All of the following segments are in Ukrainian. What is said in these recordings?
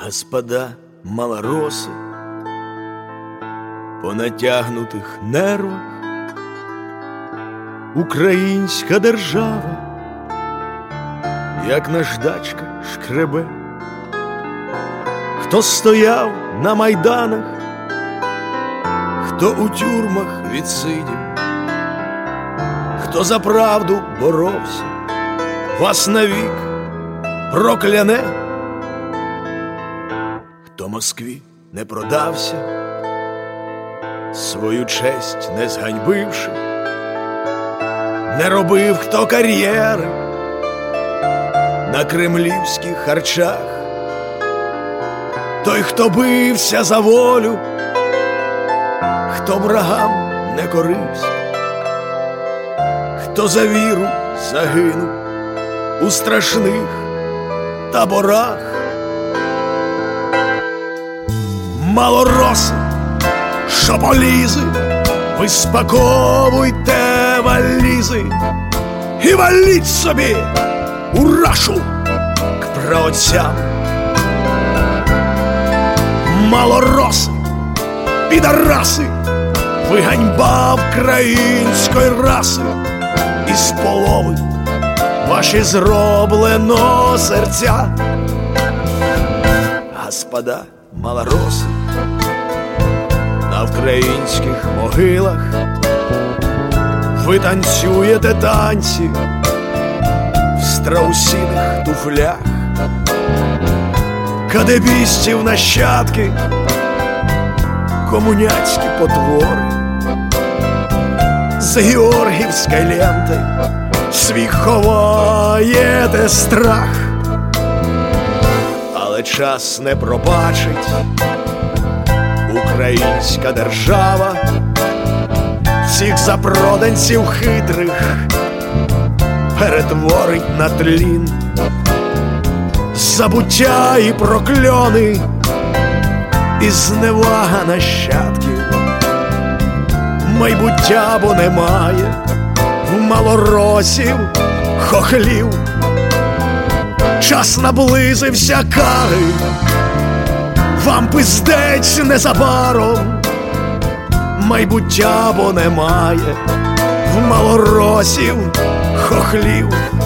господа малороси, по натягнутих нервах українська держава, як наждачка шкребе. Хто стояв на майданах, хто у тюрмах відсидів, хто за правду боровся, вас навік прокляне. Хто Москві не продався, свою честь не зганьбивши, не робив хто кар'єри на кремлівських харчах, той, хто бився за волю, хто врагам не корився, хто за віру загинув у страшних таборах. Малороси, шополізи, ви спаковуйте валізи і валіть собі у Рашу к праотцям. Малороси, підараси, ви ганьба української раси, із полови ваші зроблено серця. Господа малороси, на українських могилах ви танцюєте танці в страусиних туфлях. Кадебістів нащадки, комуняцькі потвори, з георгіївської ленти свій ховаєте страх. Але час не пробачить, українська держава всіх запроданців хитрих перетворить на тлін. Забуття і прокльони, і зневага нащадків. Майбуття бо немає в малоросів хохлів. Час наблизився кари, вам пиздець незабаром. Майбуття бо немає в малоросів хохлів.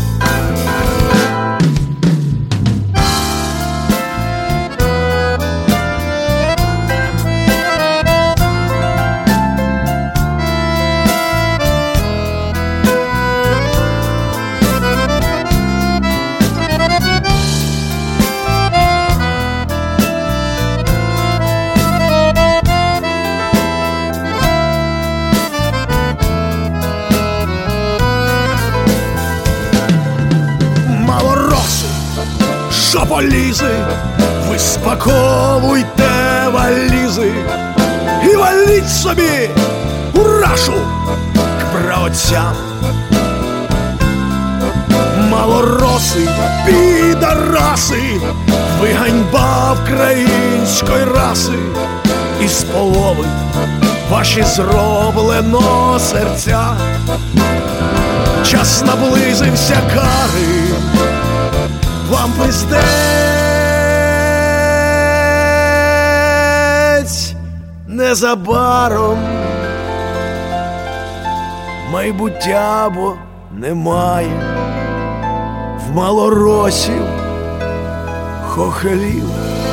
Шополізи, ви спаковуйте валізи і валіть собі у Рашу к праотцям. Малороси, підараси, ви ганьба української раси, із полови ваші зроблено серця. Час наблизився кари, вам пиздець незабаром. Майбуття бо немає в малоросів хохлів.